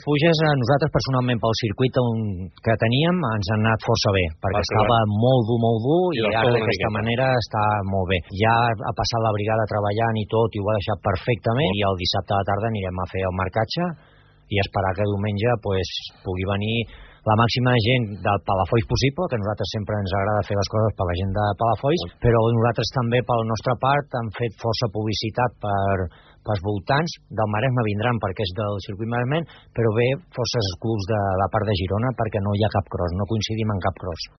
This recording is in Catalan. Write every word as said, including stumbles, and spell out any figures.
puges, a nosaltres personalment pel circuit que teníem ens han anat força bé, perquè estava molt dur, molt dur, i, i ara d'aquesta manera està molt bé. Ja ha passat la brigada treballant i tot, i ho ha deixat perfectament, i el dissabte a la tarda anirem a fer el marcatge i esperar que diumenge pues, pugui venir la màxima gent del Palafolls possible, que a nosaltres sempre ens agrada fer les coses per la gent de Palafolls, però nosaltres també, per la nostra part, hem fet força publicitat per pels voltants del Maresme, vindran perquè és del circuit maresmenc, però bé, forces clubs de la part de Girona perquè no hi ha cap cross, no coincidim en cap cross.